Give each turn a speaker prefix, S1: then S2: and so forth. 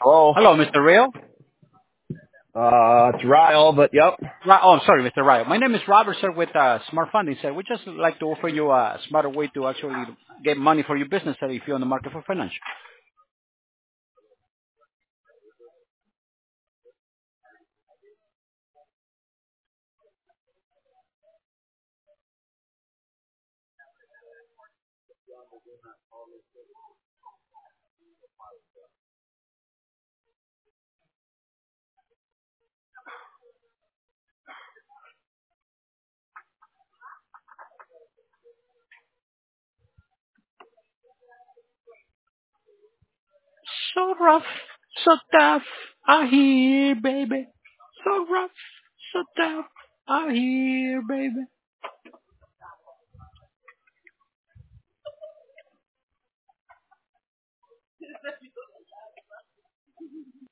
S1: Hello.
S2: Hello, Mr. Rio.
S1: It's Ryle, but yep.
S2: Oh, I'm sorry, Mr. Rio. My name is Robert, sir, with Smart Funding, sir. We just like to offer you a smarter way to actually get money for your business, sir, if you're on the market for financial. So rough, so tough, I hear, baby. So rough, so tough, I hear, baby.